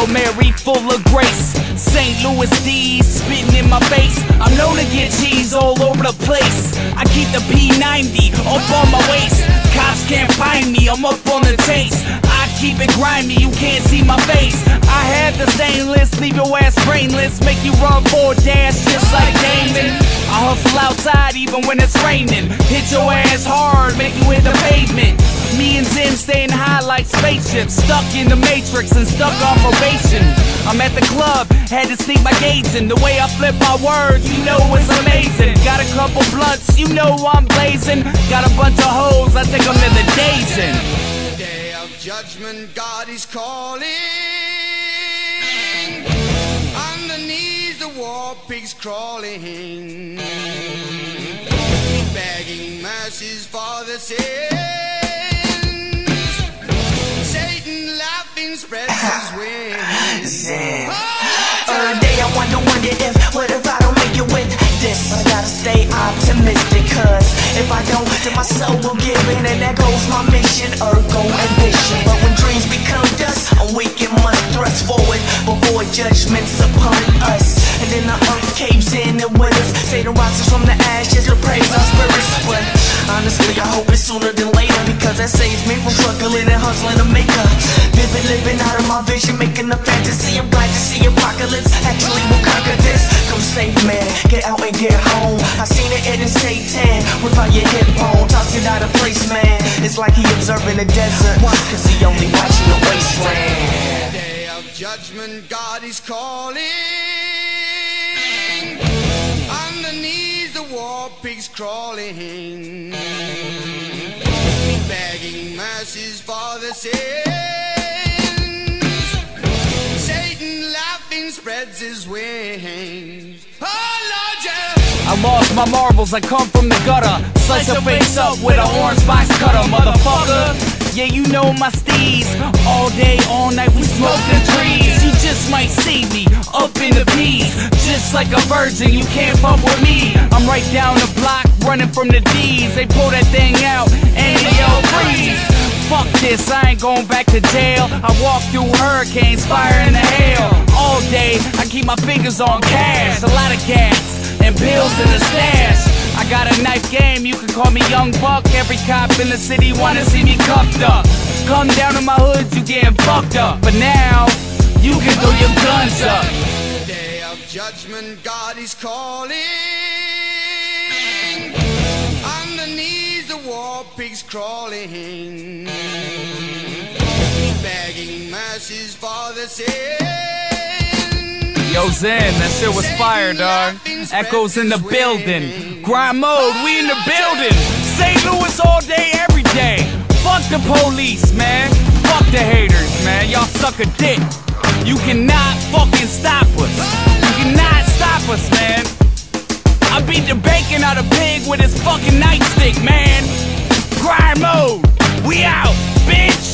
Hail Mary full of grace. St. Louis D's spitting in my face. I'm known to get cheese all over the place. I keep the P90 up on my waist. Cops can't find me, I'm up on the chase. I keep it grimy, you can't see my face. I have the stainless, leave your ass brainless. Make you run for a dash just like Damon. I hustle outside even when it's raining. Hit your ass hard, make you hit the pavement. Me and Zen staying high like spaceships. Stuck in the matrix and stuck on probation. I'm at the club, had to sneak my gates in. The way I flip my words, you know it's amazing. Got a couple blunts, you know I'm blazing. Got a bunch of hoes, I think I'm in the days in. Day of judgment, God is calling. Underneath the war pigs crawling, begging mercies for the sins. Satan laughing spreads his wings. Every day I wonder if, what if I don't make it with this? I gotta stay optimistic, cause if I don't, then my soul will give in. And there goes my mission, ergo ambition. But when dreams become dust, I'm weak and must thrust forward before judgment's upon us. And then the earth caves in and with us. Satan rises from the ashes to praise our spirits. But honestly, I hope it's sooner than later, because that saves me from struggling and hustling to make a living out of my vision, making a fantasy. I'm glad to see apocalypse actually will conquer this. Come safe, man, get out and get home. I seen it in Satan, rip out your hip bone, toss it out of place, man. It's like he observing the desert, cause he only watching the wasteland. Day of judgment, God is calling. Underneath the war pigs crawling, begging mercies for the sins. Satan laughing spreads his wings. Oh Lord, yeah. I lost my marbles, I come from the gutter. Slice your face up with an orange box cutter, motherfucker. Yeah, you know my steez. All day, all night, we smoke the trees. You just might see me up in the P's. Just like a virgin, you can't fuck with me. I'm right down the block, running from the D's. They pull that thing out, and they yell freeze. Fuck this, I ain't going back to jail. I walk through hurricanes, fire and the hail. All day, I keep my fingers on cash. A lot of gas and pills in the stash. I got a knife game, you can call me Young Buck. Every cop in the city wanna see me cuffed up. Come down to my hood, you getting fucked up. But now, you can throw your guns up. Day of judgment, God is calling. Underneath the war pigs crawling, begging mercies for the sins. Yo, Zen, that shit was fire, dog. Echoes in the building. Grind mode, we in the building. St. Louis all day, every day. Fuck the police, man. Fuck the haters, man. Y'all suck a dick. You cannot fucking stop us. You cannot stop us, man. I beat the bacon out of pig with his fucking nightstick, man. Grind mode, we out, bitch.